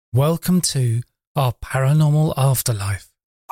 Welcome to our paranormal afterlife.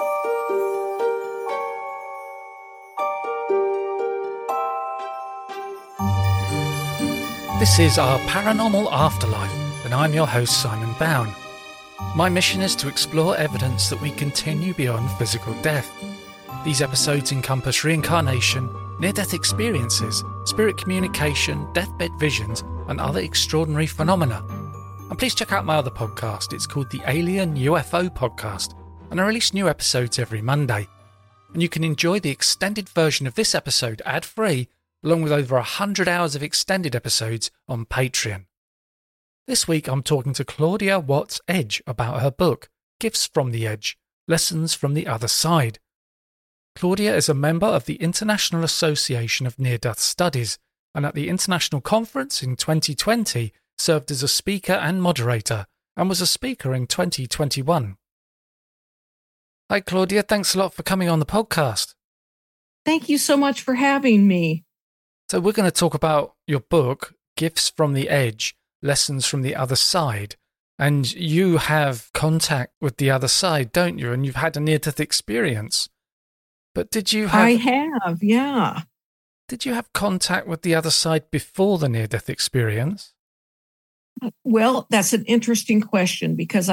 This is our paranormal afterlife, and I'm your host, Simon Bown. My mission is to explore evidence that we continue beyond physical death. These episodes encompass reincarnation, near-death experiences, spirit communication, deathbed visions, and other extraordinary phenomena. And please check out my other podcast. It's called the Alien UFO Podcast, and I release new episodes every Monday. And you can enjoy the extended version of this episode ad-free, along with over 100 hours of extended episodes on Patreon. This week I'm talking to Claudia Watts Edge about her book, Gifts from the Edge, Lessons from the Other Side. Claudia is a member of the International Association of Near-Death Studies, and at the International Conference in 2020 served as a speaker and moderator, and was a speaker in 2021. Hi Claudia, thanks a lot for coming on the podcast. Thank you so much for having me. So we're going to talk about your book, Gifts from the Edge, Lessons from the Other Side. And you have contact with the other side, don't you? And you've had a near-death experience. But did you have... I have, yeah. Did you have contact with the other side before the near-death experience? Well, that's an interesting question because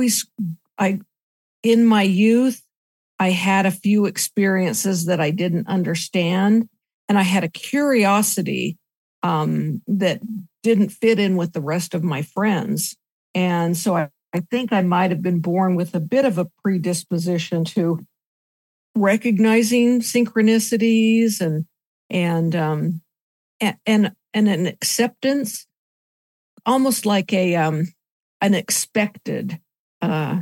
in my youth, I had a few experiences that I didn't understand. And I had a curiosity that didn't fit in with the rest of my friends. And so I think I might have been born with a bit of a predisposition to recognizing synchronicities and an acceptance, almost like an expected, that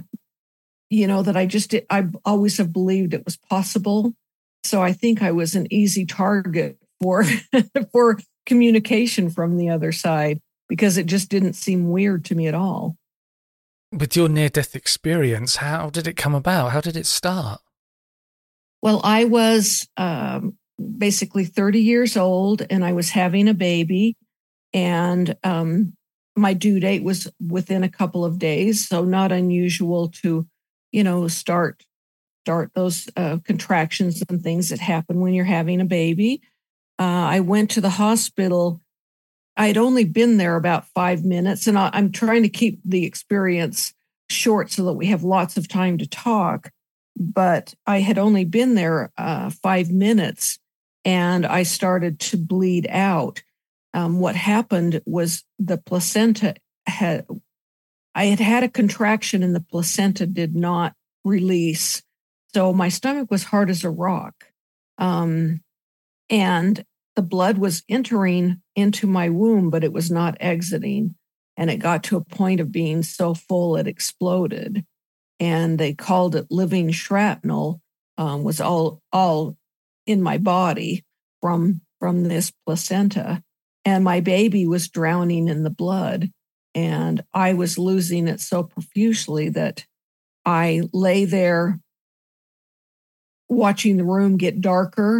I always have believed it was possible. So I think I was an easy target for for communication from the other side because it just didn't seem weird to me at all. With your near-death experience, how did it come about? How did it start? Well, I was basically 30 years old and I was having a baby, and my due date was within a couple of days. So not unusual to, start those contractions and things that happen when you're having a baby. I went to the hospital. I'd only been there about 5 minutes, and I'm trying to keep the experience short so that we have lots of time to talk. But I had only been there 5 minutes, and I started to bleed out. What happened was the placenta I had a contraction, and the placenta did not release. So my stomach was hard as a rock. And the blood was entering into my womb, but it was not exiting. And it got to a point of being so full it exploded. And they called it living shrapnel, was all in my body from this placenta. And my baby was drowning in the blood. And I was losing it so profusely that I lay there watching the room get darker,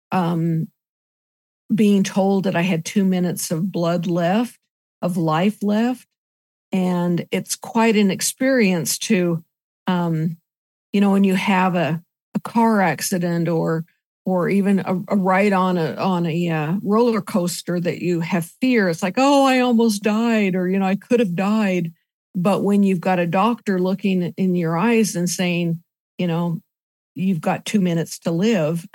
being told that I had 2 minutes of life left. And it's quite an experience to, when you have a car accident or even a ride on a roller coaster that you have fear. It's like, oh, I almost died, or, I could have died. But when you've got a doctor looking in your eyes and saying, you've got 2 minutes to live,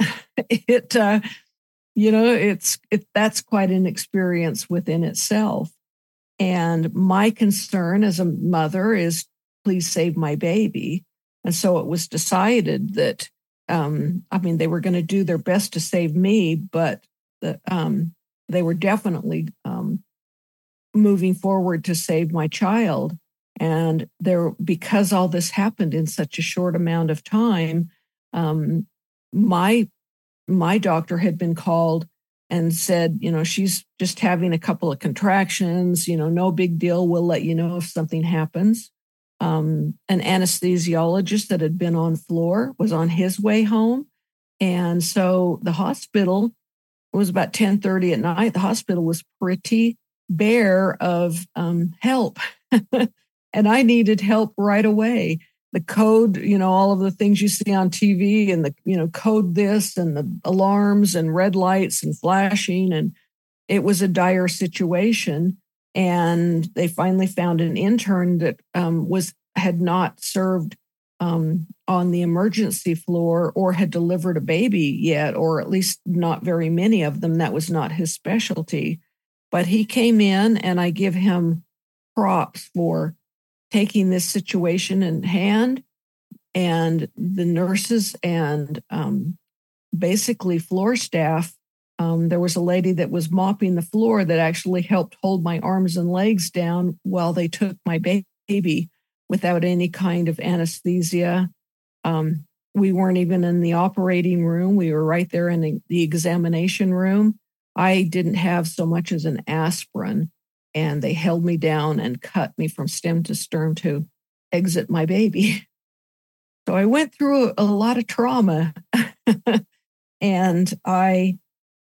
that's quite an experience within itself. And my concern as a mother is, please save my baby. And so it was decided that, they were going to do their best to save me, but they were definitely moving forward to save my child. And because all this happened in such a short amount of time, my doctor had been called and said, she's just having a couple of contractions, no big deal. We'll let you know if something happens. An anesthesiologist that had been on floor was on his way home. And so the hospital, it was about 10:30 at night. The hospital was pretty bare of help. and I needed help right away. The code, all of the things you see on TV and code this and the alarms and red lights and flashing. And it was a dire situation. And they finally found an intern that had not served on the emergency floor or had delivered a baby yet, or at least not very many of them. That was not his specialty. But he came in, and I give him props for taking this situation in hand, and the nurses and basically floor staff. There was a lady that was mopping the floor that actually helped hold my arms and legs down while they took my baby without any kind of anesthesia. We weren't even in the operating room. We were right there in the examination room. I didn't have so much as an aspirin, and they held me down and cut me from stem to stern to exit my baby. So I went through a lot of trauma, and I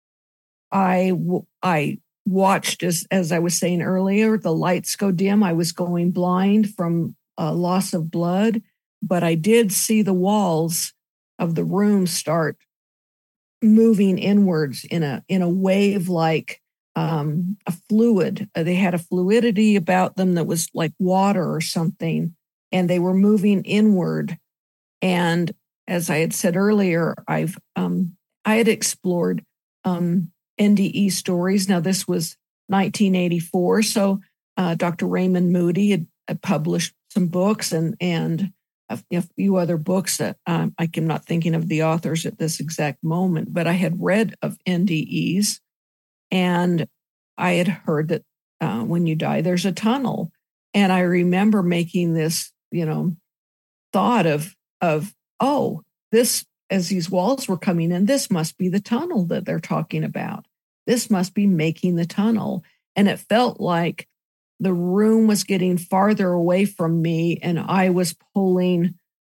watched as I was saying earlier, the lights go dim. I was going blind from loss of blood, but I did see the walls of the room start moving inwards in a wave like a fluid. They had a fluidity about them that was like water or something, and they were moving inward. And as I had said earlier, I had explored NDE stories. Now this was 1984, so Dr. Raymond Moody had published some books and a few other books that I'm not thinking of the authors at this exact moment, but I had read of NDEs, and I had heard that when you die, there's a tunnel. And I remember making this, thought of this, as these walls were coming in, this must be the tunnel that they're talking about. This must be making the tunnel. And it felt like the room was getting farther away from me, and I was pulling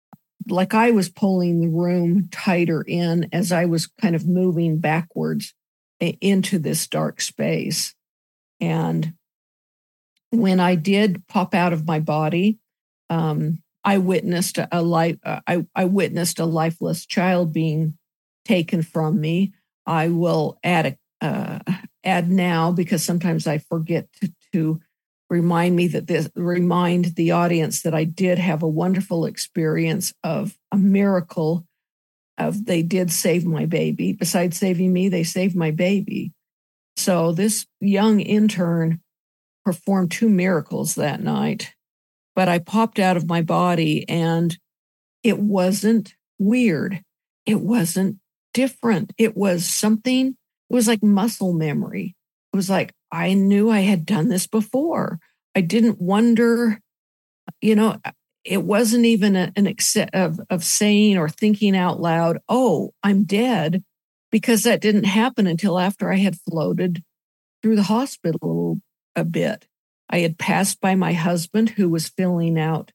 the room tighter in as I was kind of moving backwards into this dark space. And when I did pop out of my body, I witnessed a lifeless child being taken from me. I will add now, because sometimes I forget to remind the audience that I did have a wonderful experience of a miracle of they did save my baby. Besides saving me, they saved my baby. So this young intern performed 2 miracles that night. But I popped out of my body, and it wasn't weird. It wasn't different. It was something, it was like muscle memory. It was like, I knew I had done this before. I didn't wonder, it wasn't even an excess of saying or thinking out loud, oh, I'm dead, because that didn't happen until after I had floated through the hospital a bit. I had passed by my husband, who was filling out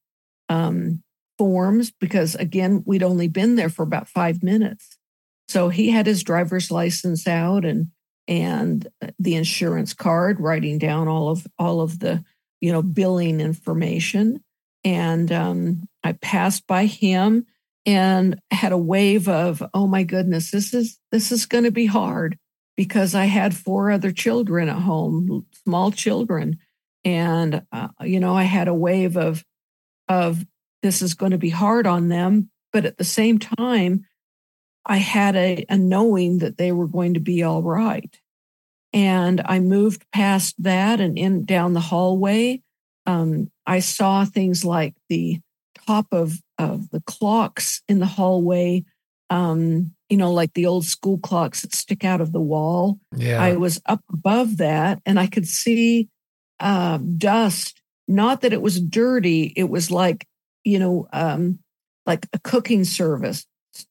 forms, because, again, we'd only been there for about 5 minutes. So he had his driver's license out and the insurance card, writing down all of the billing information. And I passed by him and had a wave of, oh my goodness, this is going to be hard, because I had 4 other children at home, small children. And, I had a wave of this is going to be hard on them. But at the same time, I had a knowing that they were going to be all right. And I moved past that and down the hallway. I saw things like the top of the clocks in the hallway, like the old school clocks that stick out of the wall. Yeah. I was up above that, and I could see dust. Not that it was dirty. It was like, like a cooking service,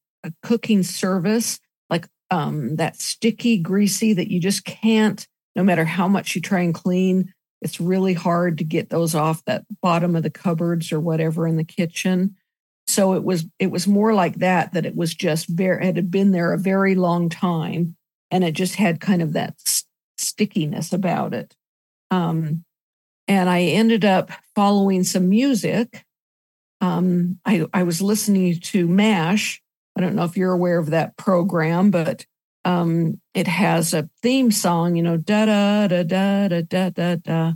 like that sticky, greasy that you just can't, no matter how much you try and clean, it's really hard to get those off that bottom of the cupboards or whatever in the kitchen. So it was more like that it was just it had been there a very long time, and it just had kind of that stickiness about it. And I ended up following some music. I was listening to MASH. I don't know if you're aware of that program, but it has a theme song, da da da da da da da da.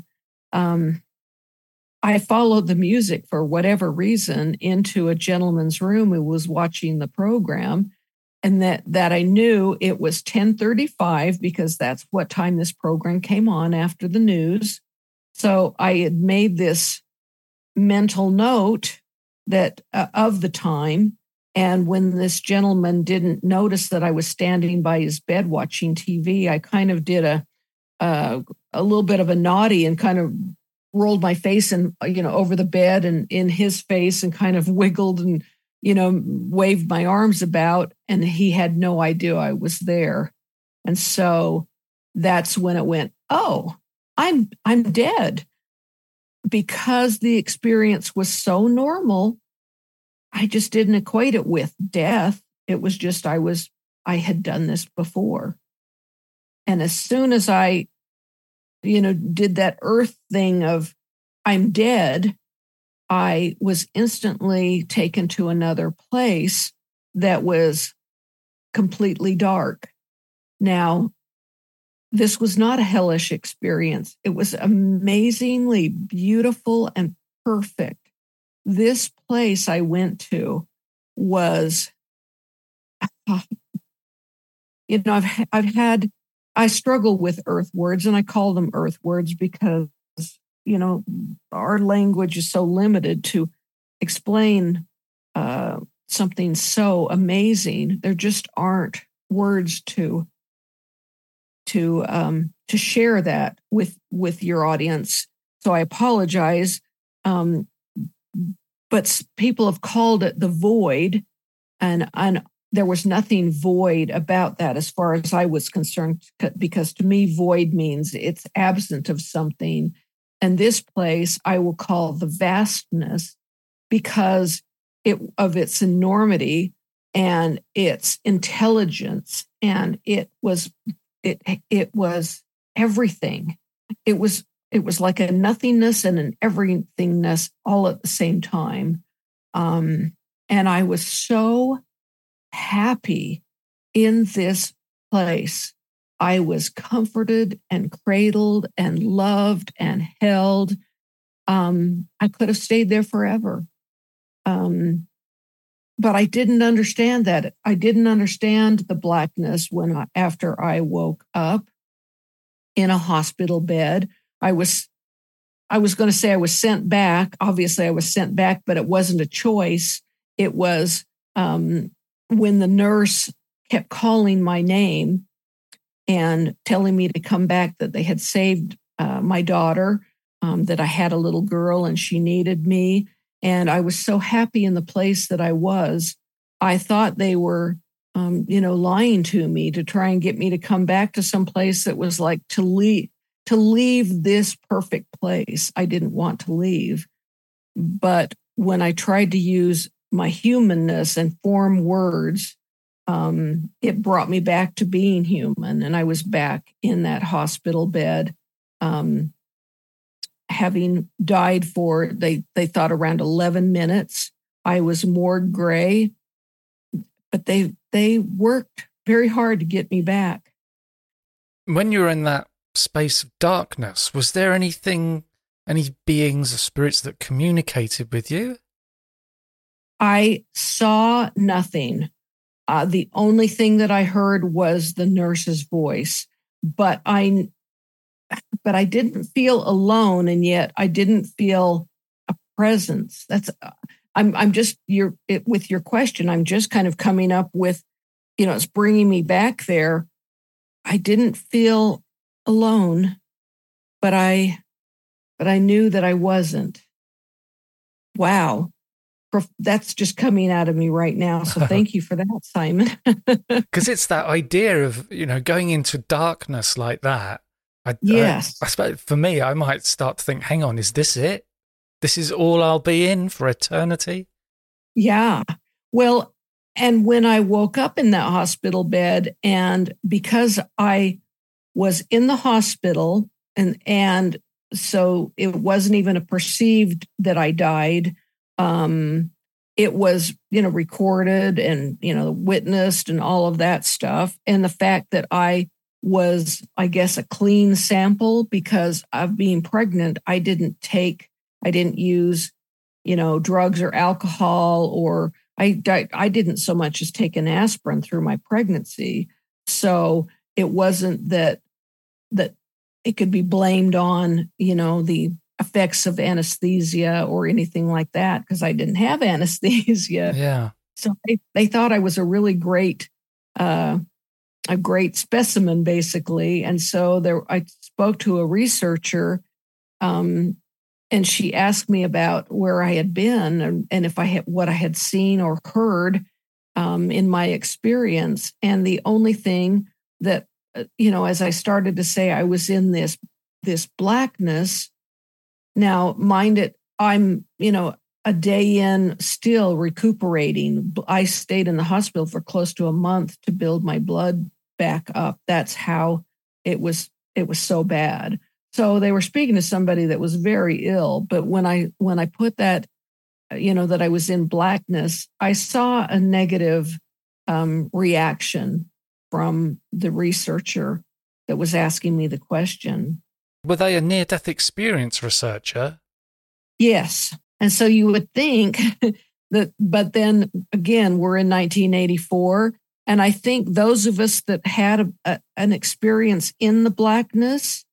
I followed the music for whatever reason into a gentleman's room who was watching the program, and that I knew it was 10:35 because that's what time this program came on after the news. So I had made this mental note that of the time. And when this gentleman didn't notice that I was standing by his bed watching TV, I kind of did a little bit of a naughty and kind of rolled my face and over the bed and in his face and kind of wiggled and waved my arms about, and he had no idea I was there. And so that's when it went, oh, I'm dead. Because the experience was so normal, I just didn't equate it with death. It was just I had done this before. And as soon as I, did that earth thing of I'm dead, I was instantly taken to another place that was completely dark. Now, this was not a hellish experience. It was amazingly beautiful and perfect. This place I went to was, I struggle with earth words, and I call them earth words because, our language is so limited to explain something so amazing. There just aren't words to share that with your audience. So I apologize. But people have called it the void, and there was nothing void about that as far as I was concerned, because to me, void means it's absent of something. And this place I will call the vastness because of its enormity and its intelligence, and it was everything. It was like a nothingness and an everythingness all at the same time. And I was so happy in this place. I was comforted and cradled and loved and held. I could have stayed there forever. But I didn't understand that. I didn't understand the blackness after I woke up in a hospital bed. I was going to say I was sent back. Obviously, I was sent back, but it wasn't a choice. It was when the nurse kept calling my name and telling me to come back, that they had saved my daughter, that I had a little girl and she needed me. And I was so happy in the place that I was. I thought they were, lying to me to try and get me to come back to some place that was like to leave this perfect place. I didn't want to leave. But when I tried to use my humanness and form words, it brought me back to being human. And I was back in that hospital bed, having died for, they thought, around 11 minutes. I was morgue gray, but they worked very hard to get me back. When you were in that space of darkness, was there any beings or spirits that communicated with you? I saw nothing. The only thing that I heard was the nurse's voice, but I didn't feel alone, and yet I didn't feel a presence. I'm just with your question. I'm just kind of coming up with, it's bringing me back there. I didn't feel alone, but I knew that I wasn't. Wow. That's just coming out of me right now. So thank you for that, Simon. Because it's that idea of, going into darkness like that. Yes. I suppose for me, I might start to think, hang on, is this it? This is all I'll be in for eternity? Yeah. Well, and when I woke up in that hospital bed, and because I was in the hospital and so it wasn't even a perceived that I died. It was, recorded and, witnessed and all of that stuff. And the fact that I was, I guess, a clean sample because of being pregnant, I didn't use, drugs or alcohol, or I didn't so much as take an aspirin through my pregnancy. So it wasn't that it could be blamed on, the effects of anesthesia or anything like that, because I didn't have anesthesia. Yeah. So they thought I was a really great, a great specimen, basically. And so I spoke to a researcher, and she asked me about where I had been and if I had what I had seen or heard in my experience. And the only thing that, as I started to say, I was in this blackness. Now, mind it, I'm, a day in, still recuperating. I stayed in the hospital for close to a month to build my blood back up. That's how it was so bad. So they were speaking to somebody that was very ill. But when I put that, that I was in blackness, I saw a negative reaction from the researcher that was asking me the question. Were they a near-death experience researcher? Yes. And so you would think that, but then again, we're in 1984. And I think those of us that had an experience in the blackness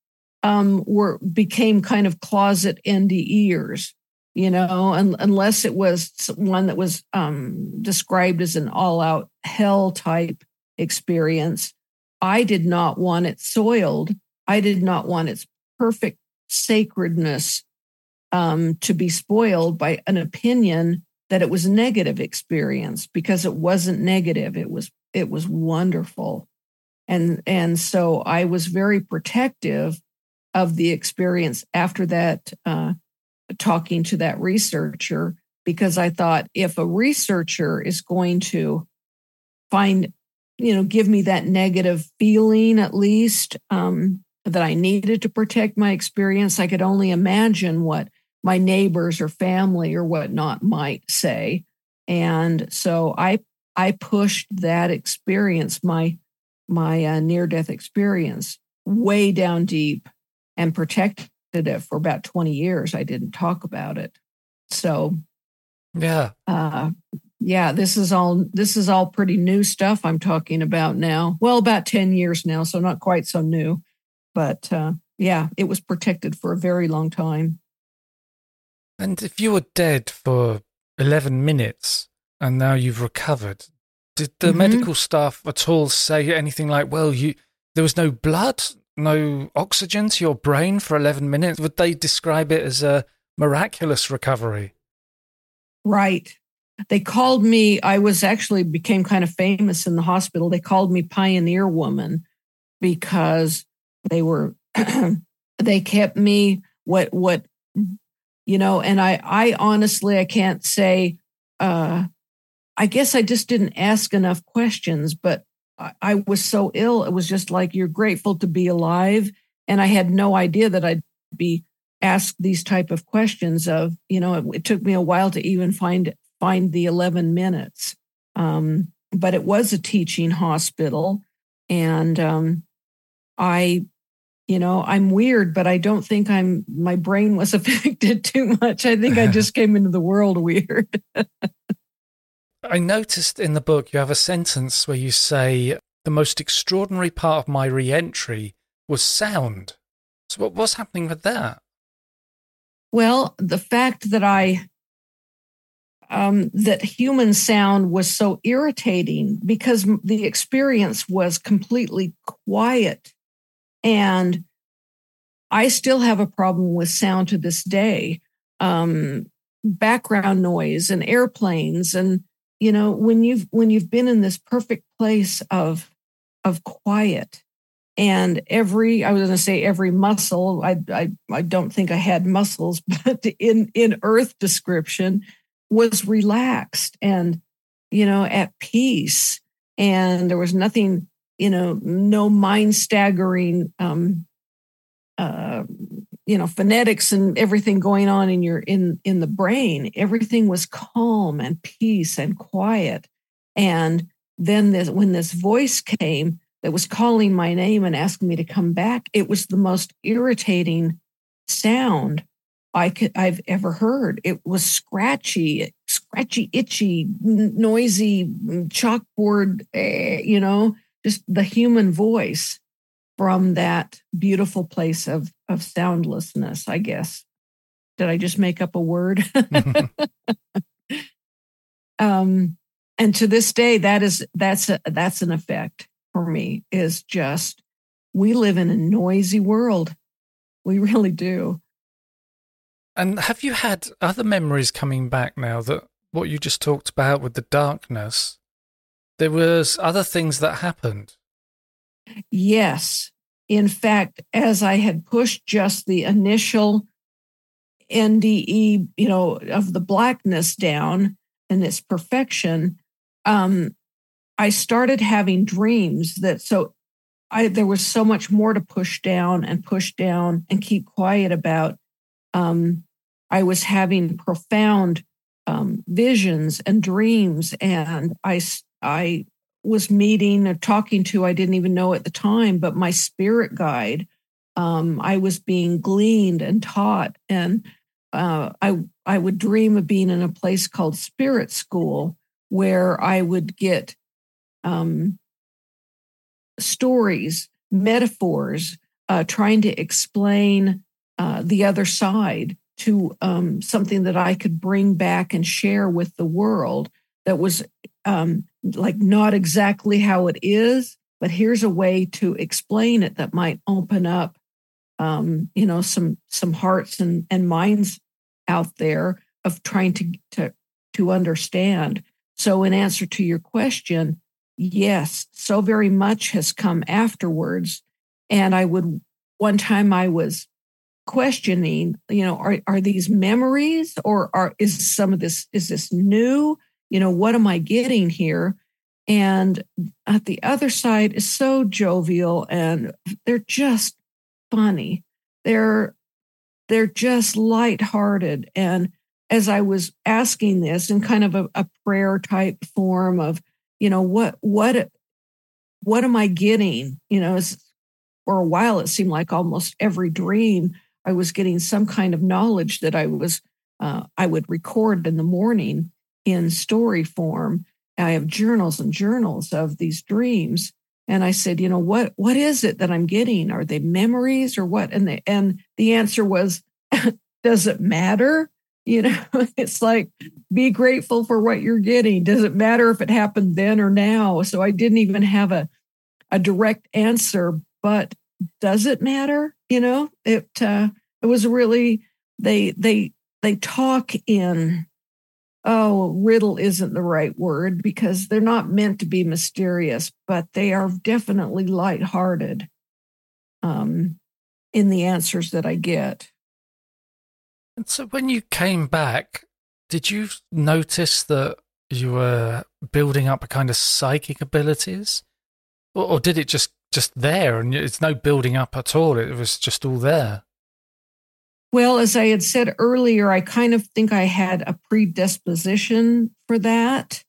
became kind of closet NDEers, unless it was one that was described as an all-out hell type experience. I did not want it soiled. I did not want its perfect sacredness to be spoiled by an opinion that it was a negative experience, because it wasn't negative. It was wonderful. And so I was very protective of the experience after that, talking to that researcher, because I thought, if a researcher is going to give me that negative feeling, at least, that I needed to protect my experience, I could only imagine what my neighbors or family or whatnot might say. And so I pushed that experience, my near-death experience, way down deep and protected it for about 20 years. I didn't talk about it. So, yeah. This is all pretty new stuff I'm talking about now. Well, about 10 years now, so not quite so new. But it was protected for a very long time. And if you were dead for 11 minutes and now you've recovered, did the medical staff at all say anything like, well, there was no blood, no oxygen to your brain for 11 minutes? Would they describe it as a miraculous recovery? Right. They called me, became kind of famous in the hospital. They called me Pioneer Woman, because they kept me and I honestly, I can't say, I guess I just didn't ask enough questions, but I was so ill. It was just like, you're grateful to be alive. And I had no idea that I'd be asked these type of questions of, it took me a while to even find the 11 minutes. But it was a teaching hospital, and I'm weird, but I don't think my brain was affected too much. I think I just came into the world weird. I noticed in the book you have a sentence where you say, the most extraordinary part of my re-entry was sound. So what's happening with that? Well, the fact that that human sound was so irritating, because the experience was completely quiet. And I still have a problem with sound to this day. Background noise and airplanes, and when you've been in this perfect place of quiet, and every muscle, I don't think I had muscles, but in Earth description, was relaxed and at peace, and there was nothing, no mind staggering phonetics and everything going on in the brain. Everything was calm and peace and quiet. And then when this voice came that was calling my name and asking me to come back, it was the most irritating sound I've ever heard. It was scratchy, itchy, noisy, chalkboard, just the human voice from that beautiful place of soundlessness, I guess. Did I just make up a word? And to this day, that's an effect for me, is just, we live in a noisy world. We really do. And have you had other memories coming back now, that what you just talked about with the darkness? There was other things that happened. Yes. In fact, as I had pushed just the initial NDE, of the blackness down and its perfection, I started having dreams there was so much more to push down and keep quiet about. I was having profound visions and dreams, and I was meeting or talking to, I didn't even know at the time, but my spirit guide. I was being gleaned and taught, and I would dream of being in a place called Spirit School, where I would get stories, metaphors, trying to explain the other side to something that I could bring back and share with the world, that was not exactly how it is, but here's a way to explain it that might open up some hearts and minds out there of trying to understand. So in answer to your question, yes, so very much has come afterwards. And one time I was questioning, are these memories, or is some of this, is this new? What am I getting here? And at the other side is so jovial, and they're just funny. They're just lighthearted. And as I was asking this in kind of a prayer type form of, what am I getting? For a while, it seemed like almost every dream I was getting some kind of knowledge that I would record in the morning in story form. I have journals and journals of these dreams. And I said, what is it that I'm getting? Are they memories or what? And the answer was, does it matter? It's like, be grateful for what you're getting. Does it matter if it happened then or now? So I didn't even have a direct answer, but does it matter? It was really, they talk in, riddle isn't the right word, because they're not meant to be mysterious, but they are definitely lighthearted in the answers that I get. And so when you came back, did you notice that you were building up a kind of psychic abilities? Or did it just there, and it's no building up at all? It was just all there. Well, as I had said earlier, I kind of think I had a predisposition for that,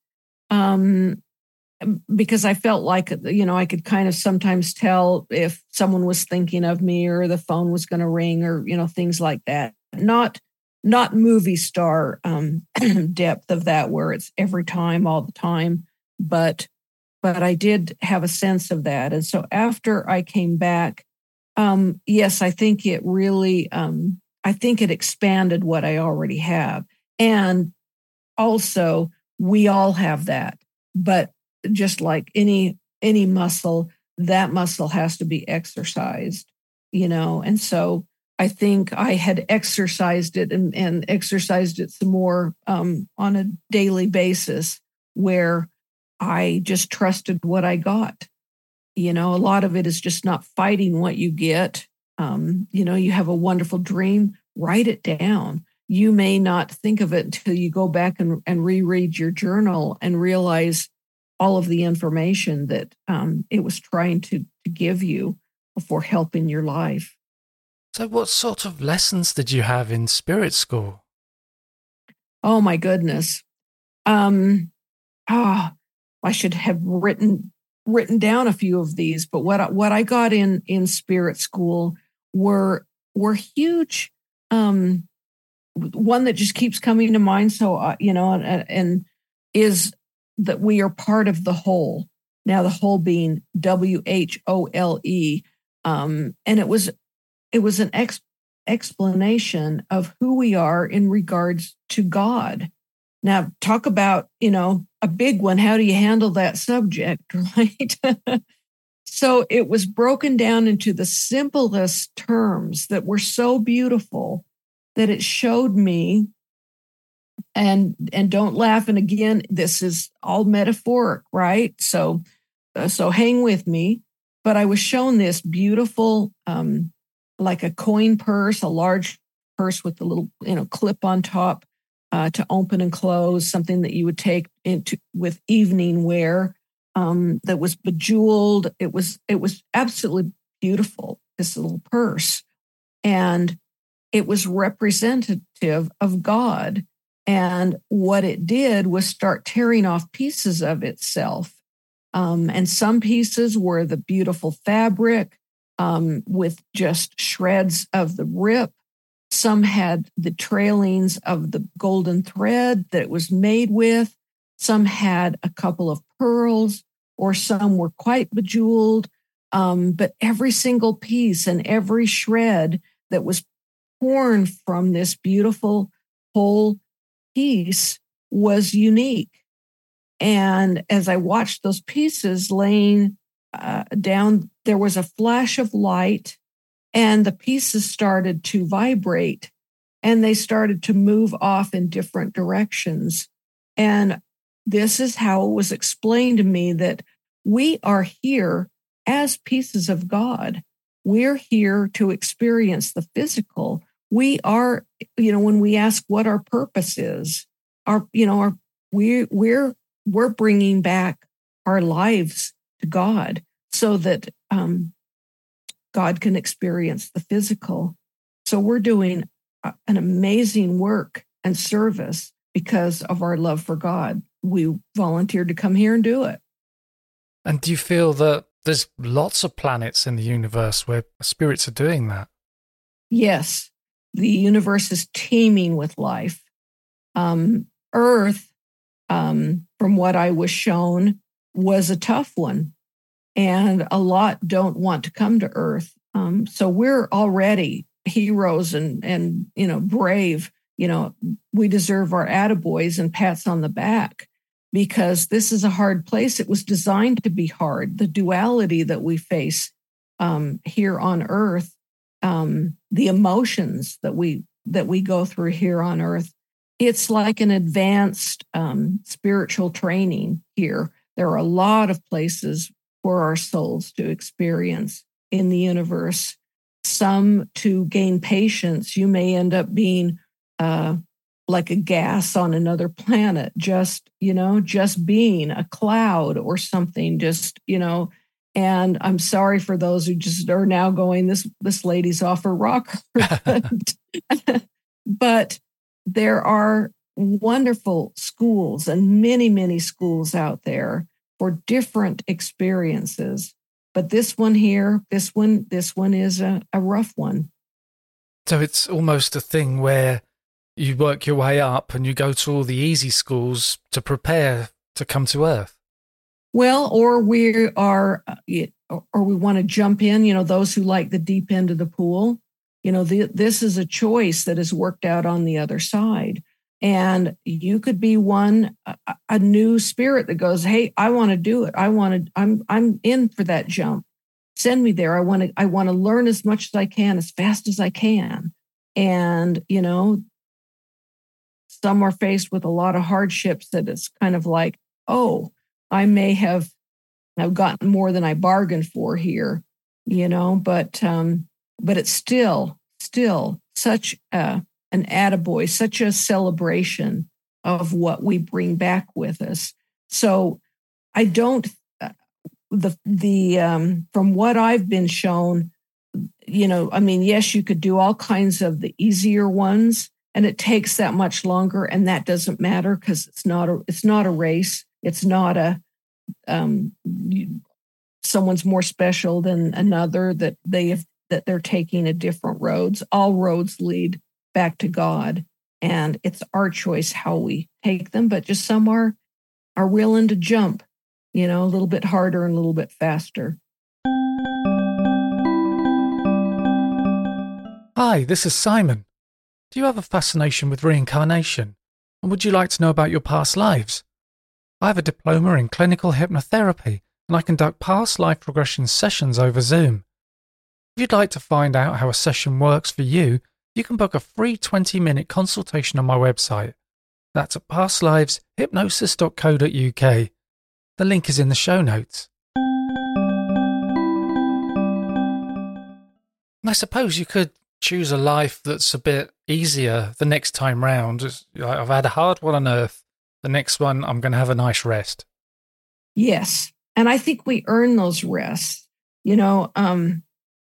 because I felt like, I could kind of sometimes tell if someone was thinking of me, or the phone was going to ring, or, things like that. Not movie star depth of that, where it's every time, all the time, but I did have a sense of that. And so after I came back, yes, I think it really, I think it expanded what I already have. And also, we all have that. But just like any muscle, that muscle has to be exercised, And so I think I had exercised it and exercised it some more on a daily basis, where I just trusted what I got. A lot of it is just not fighting what you get. You have a wonderful dream, write it down. You may not think of it until you go back and reread your journal and realize all of the information that it was trying to give you for help in your life. So, what sort of lessons did you have in spirit school? Oh my goodness. Um, ah, I should have written down a few of these, but what I got in spirit school were huge. One that just keeps coming to mind. So and is that we are part of the whole. Now the whole being WHOLE, and it was an explanation of who we are in regards to God. Now, talk about, a big one. How do you handle that subject, right? So it was broken down into the simplest terms that were so beautiful that it showed me, and don't laugh. And again, this is all metaphoric, right? So hang with me. But I was shown this beautiful, like a coin purse, a large purse with a little, clip on top to open and close, something that you would take into with evening wear, that was bejeweled. It was absolutely beautiful, this little purse. And it was representative of God. And what it did was start tearing off pieces of itself. And some pieces were the beautiful fabric, with just shreds of the rip. Some had the trailings of the golden thread that it was made with. Some had a couple of pearls, or some were quite bejeweled. But every single piece and every shred that was torn from this beautiful whole piece was unique. And as I watched those pieces laying down, there was a flash of light, and the pieces started to vibrate, and they started to move off in different directions. And this is how it was explained to me that we are here as pieces of God. We're here to experience the physical. We are, when we ask what our purpose is, we're bringing back our lives to God so that God can experience the physical. So we're doing an amazing work and service because of our love for God. We volunteered to come here and do it. And do you feel that there's lots of planets in the universe where spirits are doing that? Yes, the universe is teeming with life. Earth, from what I was shown, was a tough one. And a lot don't want to come to Earth. So we're already heroes and brave. We deserve our attaboys and pats on the back, because this is a hard place. It was designed to be hard. The duality that we face here on Earth, the emotions that we go through here on Earth, it's like an advanced spiritual training here. There are a lot of places for our souls to experience in the universe. Some to gain patience. You may end up being like a gas on another planet, just being a cloud or something, and I'm sorry for those who just are now going, this lady's off her rocker. But there are wonderful schools and many, many schools out there for different experiences. But this one is a rough one. So it's almost a thing where you work your way up and you go to all the easy schools to prepare to come to Earth. Well, or we want to jump in, those who like the deep end of the pool, this is a choice that is worked out on the other side. And you could be a new spirit that goes, hey, I want to do it. I'm in for that jump. Send me there. I want to learn as much as I can, as fast as I can. And, some are faced with a lot of hardships that it's kind of like, oh, I may have gotten more than I bargained for here, but it's still such an attaboy, such a celebration of what we bring back with us. So I don't, from what I've been shown, I mean, yes, you could do all kinds of the easier ones, and it takes that much longer, and that doesn't matter because it's not a race. It's not a someone's more special than another, that they're taking a different roads. All roads lead back to God, and it's our choice how we take them. But just some are willing to jump, a little bit harder and a little bit faster. Hi, this is Simon. Do you have a fascination with reincarnation? And would you like to know about your past lives? I have a diploma in clinical hypnotherapy, and I conduct past life regression sessions over Zoom. If you'd like to find out how a session works for you, you can book a free 20-minute consultation on my website. That's at pastliveshypnosis.co.uk. The link is in the show notes. I suppose you could choose a life that's a bit easier the next time round. I've had a hard one on Earth. The next one, I'm going to have a nice rest. Yes. And I think we earn those rests. Again,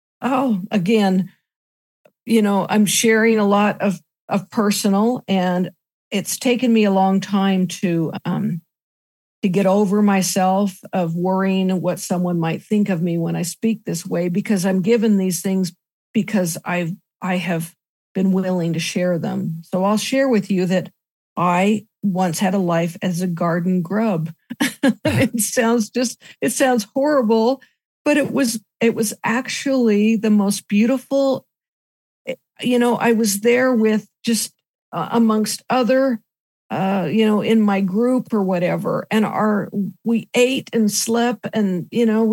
I'm sharing a lot of personal, and it's taken me a long time to get over myself of worrying what someone might think of me when I speak this way, because I'm given these things because I have been willing to share them. So I'll share with you that I once had a life as a garden grub. It sounds horrible, but it was actually the most beautiful. I was there with just amongst other, in my group or whatever, and we ate and slept, and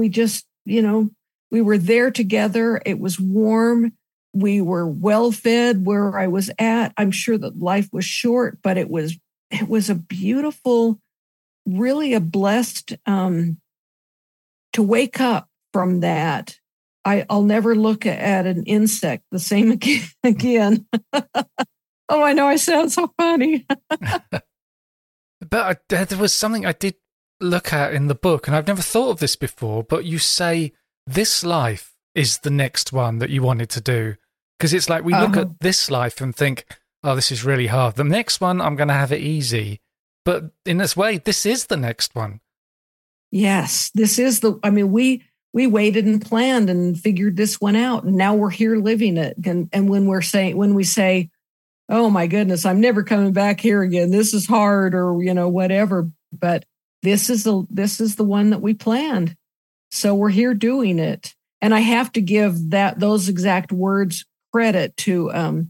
we were there together. It was warm. We were well fed where I was at. I'm sure that life was short, but it was a beautiful, really a blessed, to wake up from that. I'll never look at an insect the same again. Oh, I know I sound so funny. But there was something I did look at in the book, and I've never thought of this before, but you say this life is the next one that you wanted to do. Because it's like we look at this life and think, oh, this is really hard. The next one, I'm going to have it easy. But in this way, this is the next one. Yes, this is we waited and planned and figured this one out. And now we're here living it. And when we say, oh my goodness, I'm never coming back here again. This is hard, or, whatever. But this is the one that we planned. So we're here doing it. And I have to give those exact words credit to, and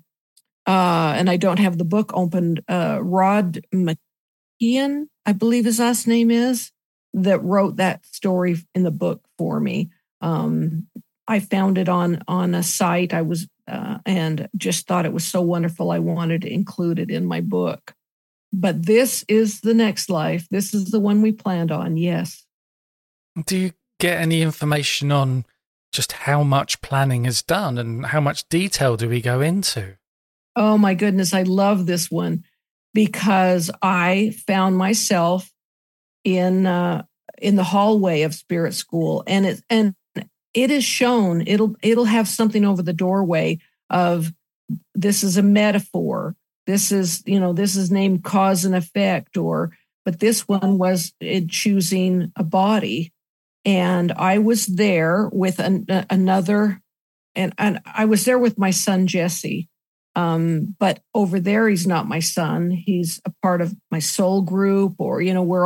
I don't have the book opened, Rod McKeon, I believe his last name is, that wrote that story in the book for me. I found it on a site. I was and just thought it was so wonderful. I wanted to include it in my book. But this is the next life. This is the one we planned on. Yes. Do you get any information on just how much planning is done and how much detail do we go into? Oh my goodness, I love this one because I found myself in the hallway of Spirit School, and it is shown. It'll have something over the doorway of, this is a metaphor. This is named cause and effect, but this one was in choosing a body. And I was there with another, and I was there with my son, Jesse. But over there, he's not my son. He's a part of my soul group, or, we're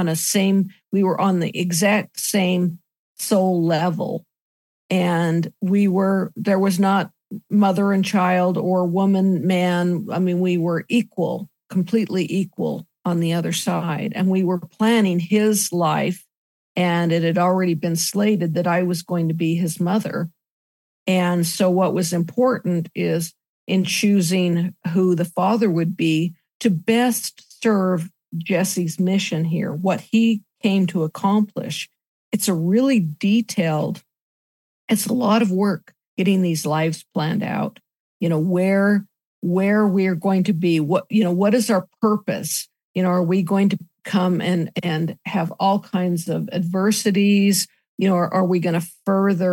we were on the exact same soul level. And there was not mother and child or woman, man. I mean, we were equal, completely equal on the other side. And we were planning his life. And it had already been slated that I was going to be his mother. And so what was important is, in choosing who the father would be, to best serve Jesse's mission here, what he came to accomplish. It's a really detailed, it's a lot of work getting these lives planned out, where we're going to be, what is our purpose? Are we going to come and have all kinds of adversities? Are we going to further the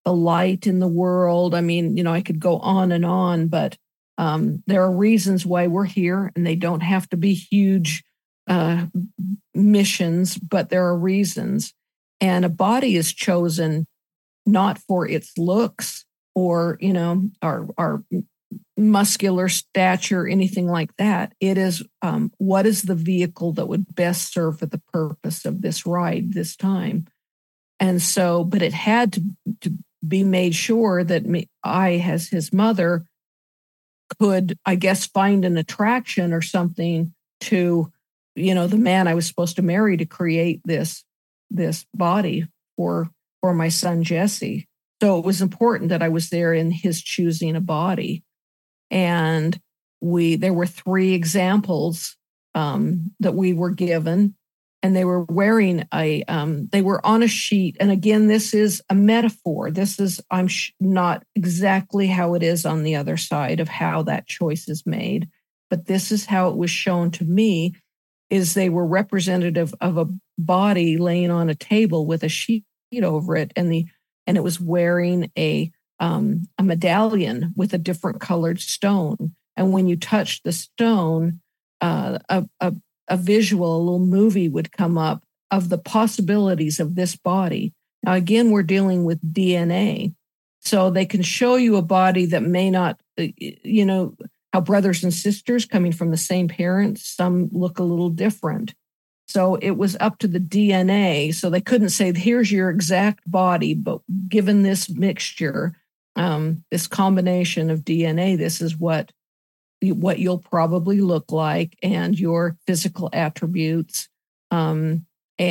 the light in the world. I mean, I could go on, but there are reasons why we're here, and they don't have to be huge missions, but there are reasons. And a body is chosen not for its looks or, our muscular stature, anything like that. It is what is the vehicle that would best serve for the purpose of this ride this time. And so, but it had to be made sure that I, as his mother, could, I guess, find an attraction or something to, the man I was supposed to marry to create this body for my son, Jesse. So it was important that I was there in his choosing a body. And there were 3 examples that we were given, and they were wearing they were on a sheet. And again, this is a metaphor. This is, not exactly how it is on the other side of how that choice is made, but this is how it was shown to me, is they were representative of a body laying on a table with a sheet over it. And it was wearing a medallion with a different colored stone. And when you touched the stone, a visual, a little movie would come up of the possibilities of this body. Now, again, we're dealing with DNA. So they can show you a body that may not, how brothers and sisters coming from the same parents, some look a little different. So it was up to the DNA. So they couldn't say, here's your exact body, but given this mixture, this combination of DNA, this is what you'll probably look like, and your physical attributes. And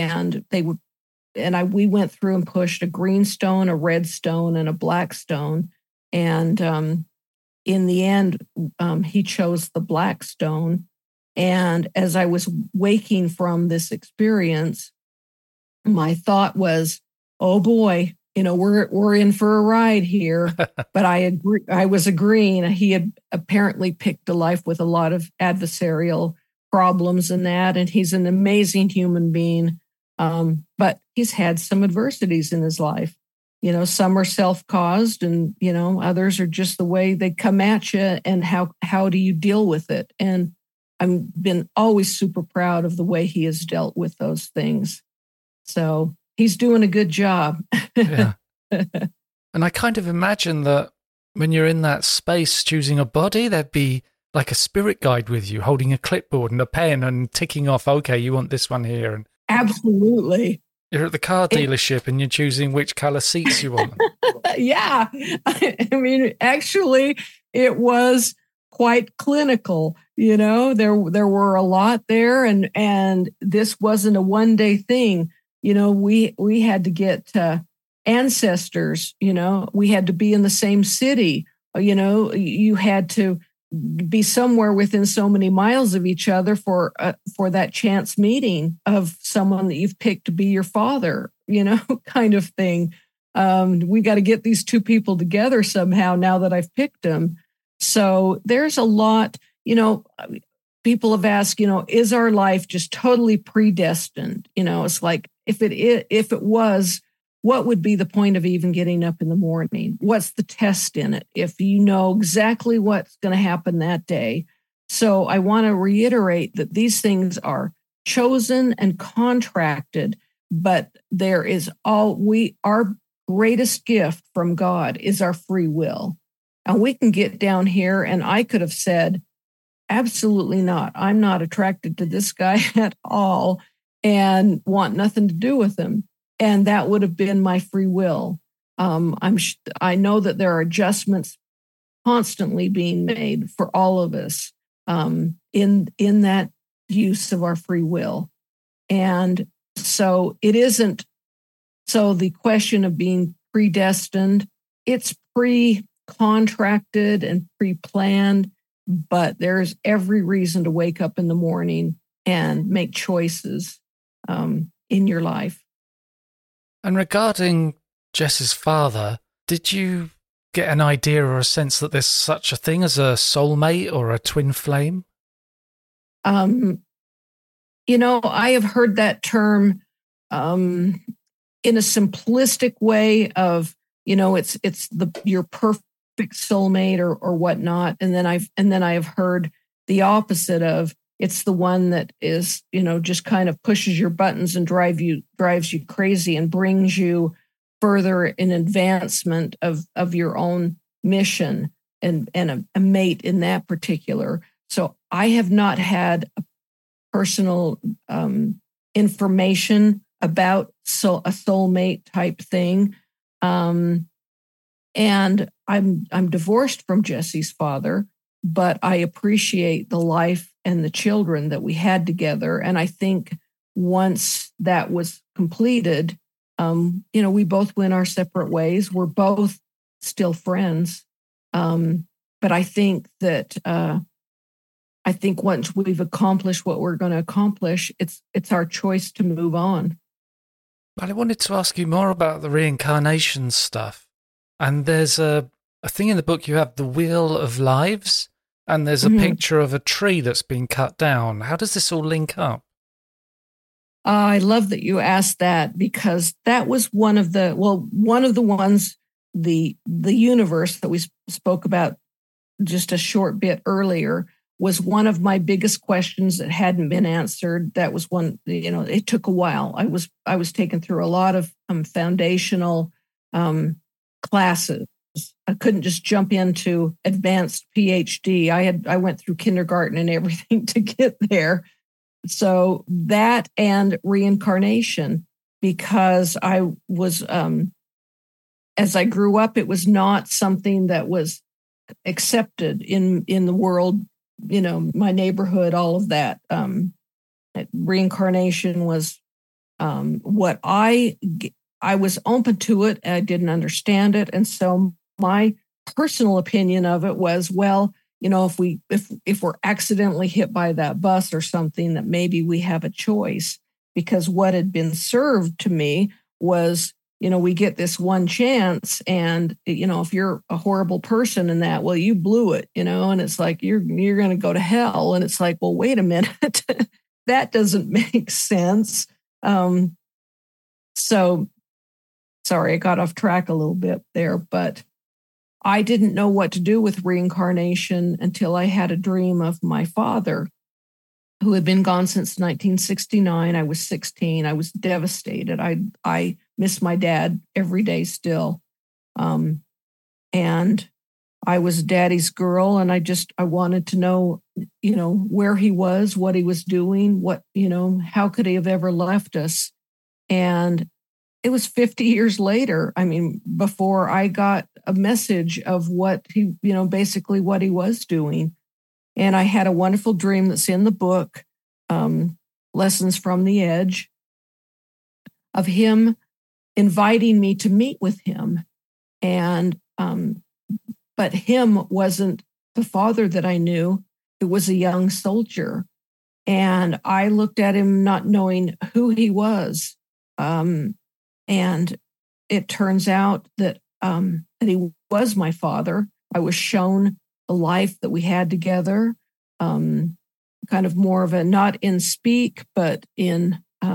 we went through and pushed a green stone, a red stone, and a black stone. And in the end, he chose the black stone. And as I was waking from this experience, my thought was, oh boy, we're in for a ride here. But I was agreeing. He had apparently picked a life with a lot of adversarial problems and that, and he's an amazing human being. But he's had some adversities in his life. Some are self-caused, and, others are just the way they come at you, and how do you deal with it? And I've been always super proud of the way he has dealt with those things. So he's doing a good job. Yeah. And I kind of imagine that when you're in that space choosing a body, there'd be like a spirit guide with you holding a clipboard and a pen and ticking off, okay, you want this one here. And absolutely. You're at the car dealership and you're choosing which color seats you want. Yeah. I mean, actually, it was quite clinical. There were a lot there, and this wasn't a one-day thing. We had to get ancestors. We had to be in the same city. You had to be somewhere within so many miles of each other for that chance meeting of someone that you've picked to be your father. Kind of thing. We got to get these 2 people together somehow now that I've picked them. So there's a lot. People have asked, is our life just totally predestined? It's like, if it was, what would be the point of even getting up in the morning? What's the test in it if you know exactly what's going to happen that day? So I want to reiterate that these things are chosen and contracted, but our greatest gift from God is our free will. And we can get down here, and I could have said, absolutely not. I'm not attracted to this guy at all and want nothing to do with him. And that would have been my free will. I know that there are adjustments constantly being made for all of us in that use of our free will. And so it isn't. So the question of being predestined, it's pre-contracted and pre-planned, but there's every reason to wake up in the morning and make choices in your life. And regarding Jess's father, did you get an idea or a sense that there's such a thing as a soulmate or a twin flame? I have heard that term in a simplistic way of, it's your perfect soulmate or whatnot. And then I have heard the opposite of, it's the one that is, just kind of pushes your buttons and drives you crazy and brings you further in advancement of your own mission and a mate in that particular. So I have not had a personal information about a soulmate type thing. And I'm divorced from Jesse's father, but I appreciate the life and the children that we had together. And I think once that was completed, we both went our separate ways. We're both still friends. But I think that once we've accomplished what we're going to accomplish, it's our choice to move on. Well, I wanted to ask you more about the reincarnation stuff. And there's a thing in the book, you have the Wheel of Lives, and there's a picture of a tree that's been cut down. How does this all link up? I love that you asked that, because that was one of the ones, the universe that we spoke about just a short bit earlier was one of my biggest questions that hadn't been answered. That was one, it took a while. I was taken through a lot of foundational classes. I couldn't just jump into advanced PhD. I went through kindergarten and everything to get there. So that and reincarnation, because I was, as I grew up, it was not something that was accepted in the world, my neighborhood, all of that. Reincarnation was what I was open to it. I didn't understand it. And so my personal opinion of it was, well, if we're accidentally hit by that bus or something, that maybe we have a choice, because what had been served to me was, we get this one chance, and, if you're a horrible person in that, well, you blew it, and it's like, you're going to go to hell. And it's like, well, wait a minute, that doesn't make sense. So sorry, I got off track a little bit there, but I didn't know what to do with reincarnation until I had a dream of my father, who had been gone since 1969. I was 16. I was devastated. I miss my dad every day still. And I was daddy's girl, and I wanted to know, where he was, what he was doing, how could he have ever left us? And it was 50 years later, before I got a message of what he, basically what he was doing. And I had a wonderful dream that's in the book, Lessons from the Edge, of him inviting me to meet with him. And, but him wasn't the father that I knew. It was a young soldier. And I looked at him not knowing who he was. And it turns out that he was my father. I was shown a life that we had together, kind of more of a, not in speak, but in,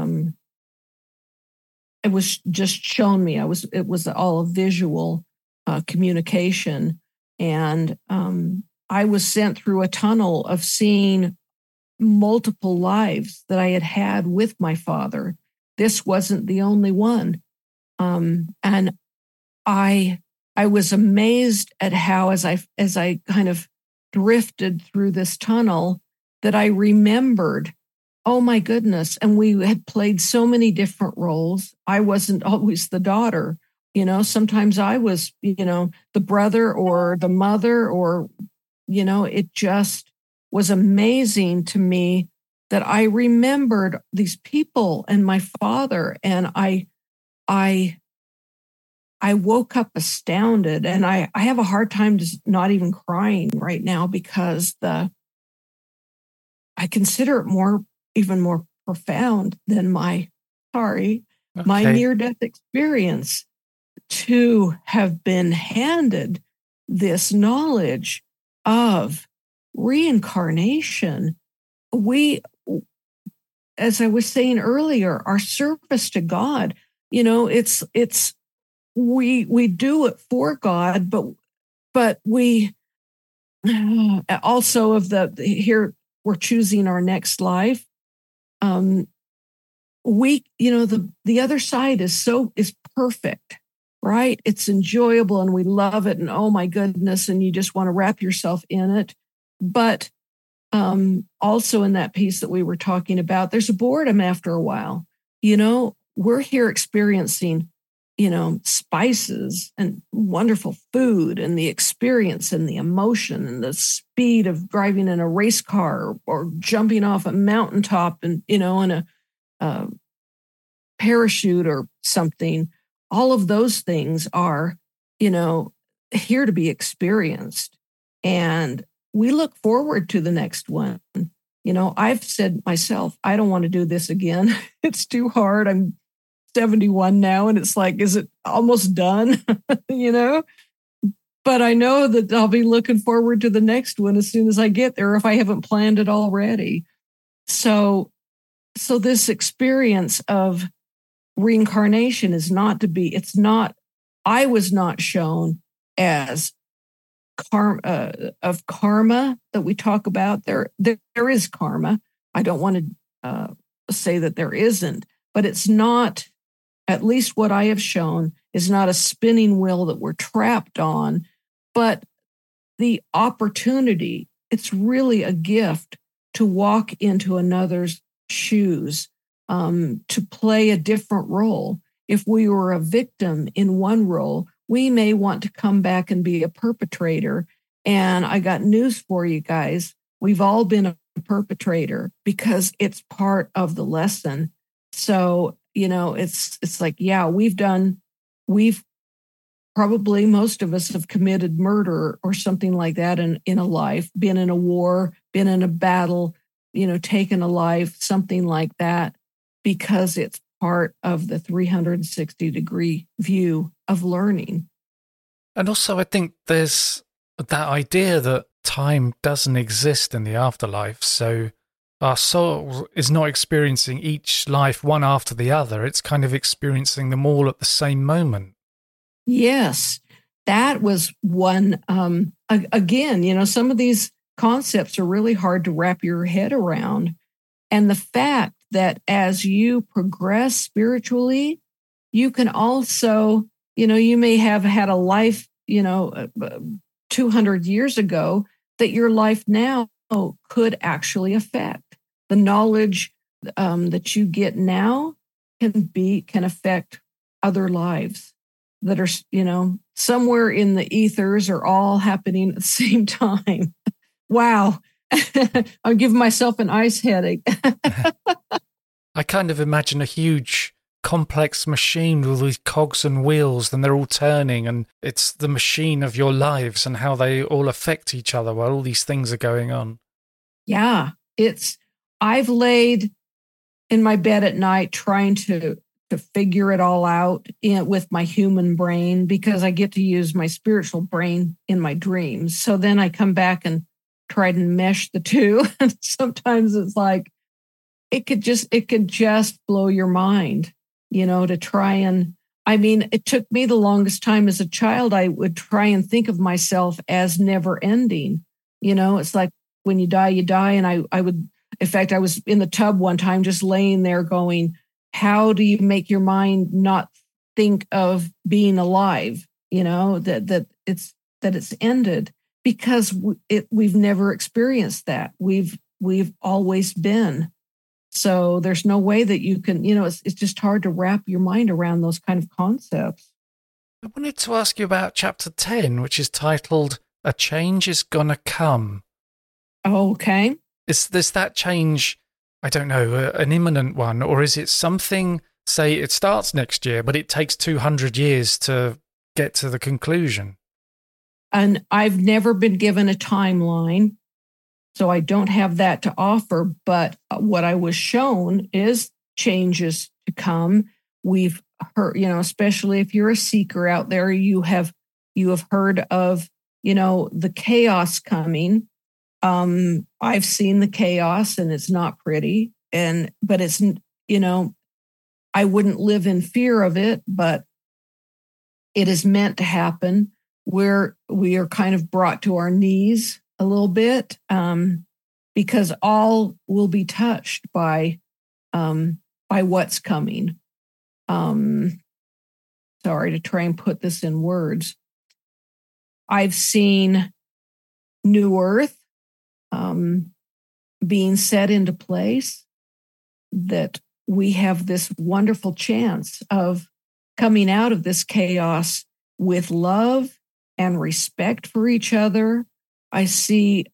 it was just shown me. It was all a visual communication. And I was sent through a tunnel of seeing multiple lives that I had had with my father. This wasn't the only one. And I was amazed at how, as I kind of drifted through this tunnel, that I remembered, oh my goodness. And we had played so many different roles. I wasn't always the daughter, sometimes I was, the brother or the mother, or, it just was amazing to me that I remembered these people and my father. And I woke up astounded, and I have a hard time just not even crying right now, because I consider it even more profound than my near-death experience, to have been handed this knowledge of reincarnation. We, as I was saying earlier, our service to God, it's we do it for God, but we also here we're choosing our next life. The other side is perfect, right? It's enjoyable and we love it, and oh my goodness, and you just want to wrap yourself in it. But also in that piece that we were talking about, there's a boredom after a while. We're here experiencing, spices and wonderful food and the experience and the emotion and the speed of driving in a race car or jumping off a mountaintop and, in a parachute or something. All of those things are, here to be experienced. And we look forward to the next one. I've said myself, I don't want to do this again. It's too hard. I'm 71 now, and it's like, is it almost done? But I know that I'll be looking forward to the next one as soon as I get there, if I haven't planned it already. So this experience of reincarnation I was not shown as karma that we talk about. There is karma. I don't want to say that there isn't, but it's not, at least what I have shown, is not a spinning wheel that we're trapped on, but the opportunity. It's really a gift to walk into another's shoes, to play a different role. If we were a victim in one role, we may want to come back and be a perpetrator. And I got news for you guys. We've all been a perpetrator because it's part of the lesson. So, it's like, yeah, we've probably, most of us have committed murder or something like that in a life, been in a war, been in a battle, taken a life, something like that, because it's part of the 360-degree view of learning. And also, I think there's that idea that time doesn't exist in the afterlife. So our soul is not experiencing each life one after the other. It's kind of experiencing them all at the same moment. Yes, that was one. Again, some of these concepts are really hard to wrap your head around. And the fact that as you progress spiritually, you can also, you may have had a life, 200 years ago that your life now could actually affect. The knowledge that you get now can affect other lives that are, somewhere in the ethers, are all happening at the same time. Wow. I'm giving myself an ice headache. I kind of imagine a huge complex machine with these cogs and wheels, and they're all turning, and it's the machine of your lives and how they all affect each other while all these things are going on. Yeah, I've laid in my bed at night trying to figure it all out with my human brain, because I get to use my spiritual brain in my dreams. So then I come back and try to mesh the two. And sometimes it's like, it could just blow your mind, to try and, it took me the longest time as a child. I would try and think of myself as never ending. It's like when you die, you die. And I would, in fact, I was in the tub one time just laying there going, how do you make your mind not think of being alive? That it's ended, because we've never experienced that. We've always been. So there's no way that you can, it's just hard to wrap your mind around those kind of concepts. I wanted to ask you about chapter 10, which is titled "A Change is Gonna Come." Okay. Is that change, I don't know, an imminent one, or is it something, say it starts next year, but it takes 200 years to get to the conclusion? And I've never been given a timeline, so I don't have that to offer. But what I was shown is changes to come. We've heard, especially if you're a seeker out there, you have heard of, the chaos coming. I've seen the chaos, and it's not pretty. But it's, I wouldn't live in fear of it, but it is meant to happen, where we are kind of brought to our knees a little bit, because all will be touched by what's coming. Sorry to try and put this in words. I've seen New Earth being set into place, that we have this wonderful chance of coming out of this chaos with love and respect for each other. I see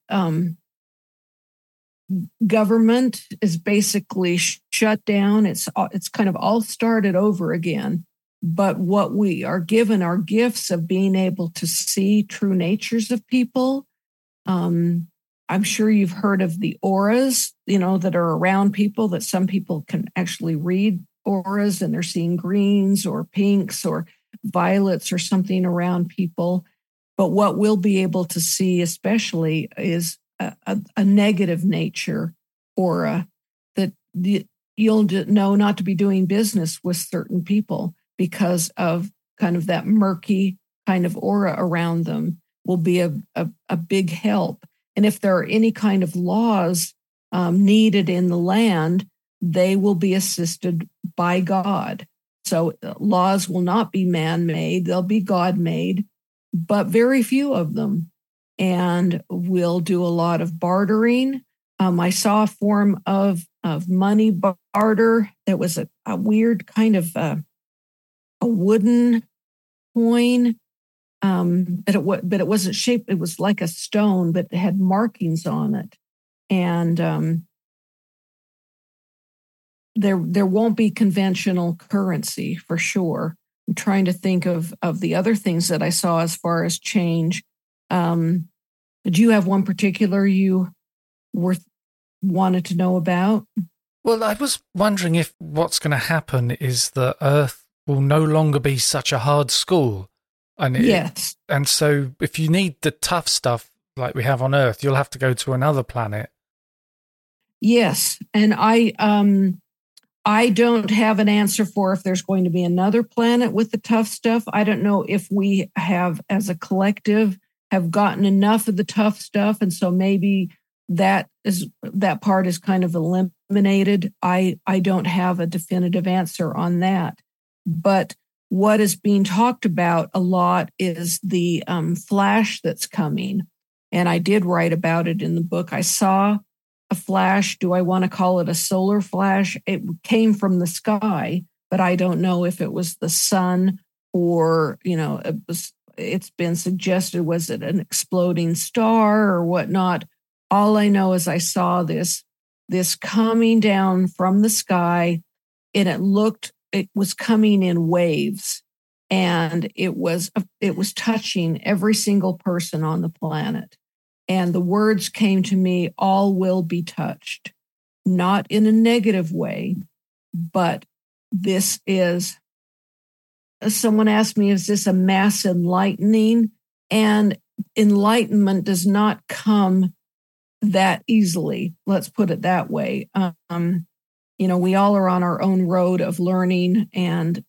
government is basically shut down. It's kind of all started over again. But what we are given are gifts of being able to see true natures of people. I'm sure you've heard of the auras, that are around people, that some people can actually read auras and they're seeing greens or pinks or violets or something around people. But what we'll be able to see especially is a negative nature aura, that you'll know not to be doing business with certain people because of kind of that murky kind of aura around them, will be a big help. And if there are any kind of laws needed in the land, they will be assisted by God. So laws will not be man-made, they'll be God-made, but very few of them. And we'll do a lot of bartering. I saw a form of money barter that was a weird kind of a wooden coin, but it wasn't shaped. It was like a stone, but it had markings on it. And there won't be conventional currency for sure. I'm trying to think of the other things that I saw as far as change. Did you have one particular you wanted to know about? Well, I was wondering if what's going to happen is that Earth will no longer be such a hard school. Yes. And so if you need the tough stuff like we have on Earth, you'll have to go to another planet. Yes. And I don't have an answer for if there's going to be another planet with the tough stuff. I don't know if we have, as a collective, have gotten enough of the tough stuff. And so maybe that part is kind of eliminated. I don't have a definitive answer on that. But what is being talked about a lot is the flash that's coming. And I did write about it in the book. I saw a flash. Do I want to call it a solar flash? It came from the sky, but I don't know if it was the sun or, it's been suggested, was it an exploding star or whatnot? All I know is I saw this coming down from the sky, and it was coming in waves, and it was touching every single person on the planet. And the words came to me, all will be touched, not in a negative way, but this is, someone asked me, is this a mass enlightening? And enlightenment does not come that easily. Let's put it that way. We all are on our own road of learning, and,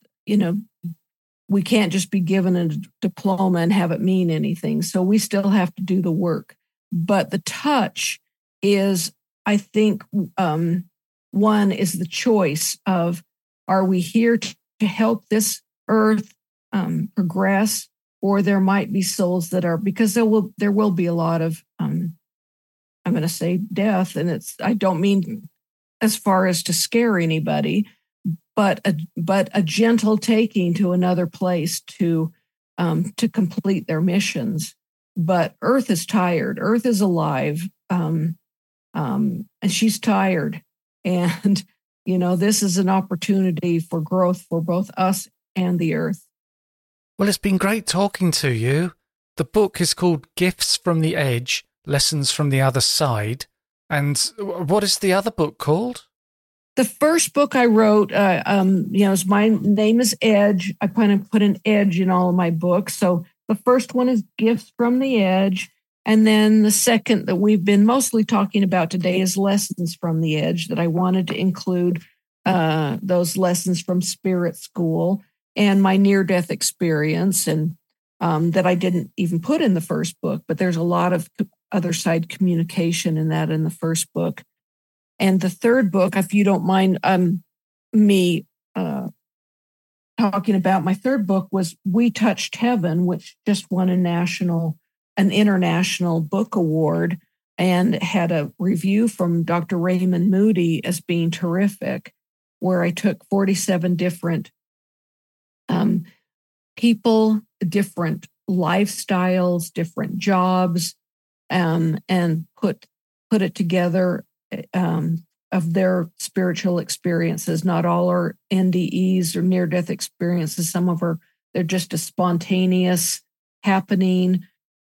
we can't just be given a diploma and have it mean anything. So we still have to do the work. But the touch is, I think, one is the choice of, are we here to help this earth progress, or there might be souls that are, because there will be a lot of, I'm going to say death, and I don't mean as far as to scare anybody, but a gentle taking to another place to complete their missions. But Earth is tired. Earth is alive, and she's tired. And this is an opportunity for growth for both us and the Earth. Well, it's been great talking to you. The book is called Gifts from the Edge, Lessons from the Other Side. And what is the other book called? The first book I wrote, my name is Edge. I kind of put an edge in all of my books. So the first one is Gifts from the Edge. And then the second that we've been mostly talking about today is Lessons from the Edge, that I wanted to include those lessons from Spirit School. and my near-death experience, and that I didn't even put in the first book, but there's a lot of other side communication in that in the first book. And the third book, if you don't mind me talking about, my third book was We Touched Heaven, which just won an international book award and had a review from Dr. Raymond Moody as being terrific, where I took 47 different people, different lifestyles, different jobs, and put it together of their spiritual experiences. Not all are NDEs or near-death experiences. Some of they're just a spontaneous happening,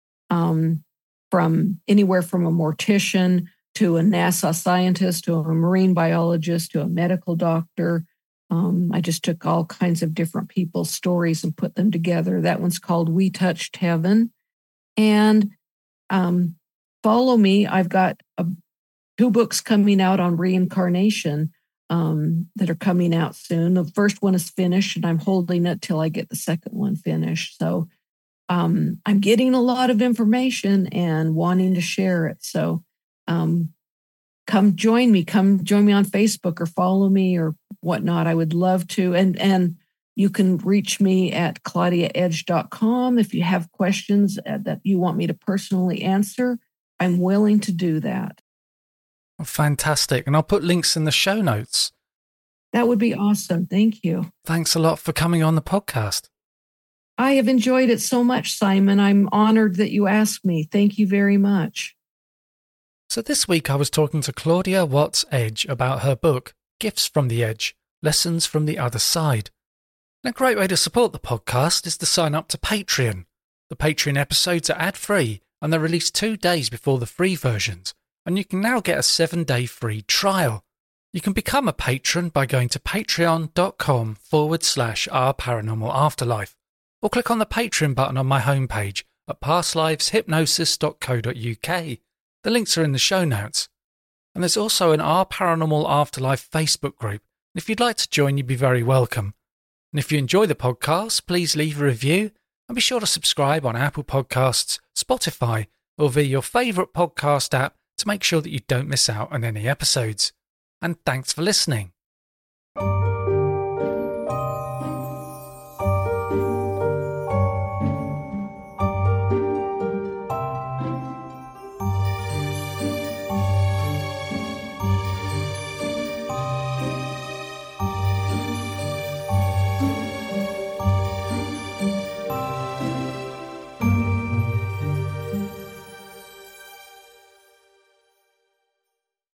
from anywhere from a mortician to a NASA scientist to a marine biologist to a medical doctor. I just took all kinds of different people's stories and put them together. That one's called We Touched Heaven. And follow me. I've got 2 books coming out on reincarnation that are coming out soon. The first one is finished, and I'm holding it till I get the second one finished. So I'm getting a lot of information and wanting to share it. So come join me. Come join me on Facebook or follow me or whatnot. I would love to. And you can reach me at claudiaedge.com. If you have questions that you want me to personally answer, I'm willing to do that. Fantastic. And I'll put links in the show notes. That would be awesome. Thank you. Thanks a lot for coming on the podcast. I have enjoyed it so much, Simon. I'm honored that you asked me. Thank you very much. So this week I was talking to Claudia Watts Edge about her book, Gifts from the Edge, Lessons from the Other Side. And a great way to support the podcast is to sign up to Patreon. The Patreon episodes are ad-free and they're released 2 days before the free versions. And you can now get a 7-day free trial. You can become a patron by going to patreon.com/Our Paranormal Afterlife, or click on the Patreon button on my homepage at pastliveshypnosis.co.uk. The links are in the show notes. And there's also an Our Paranormal Afterlife Facebook group. And if you'd like to join, you'd be very welcome. And if you enjoy the podcast, please leave a review and be sure to subscribe on Apple Podcasts, Spotify, or via your favourite podcast app to make sure that you don't miss out on any episodes. And thanks for listening.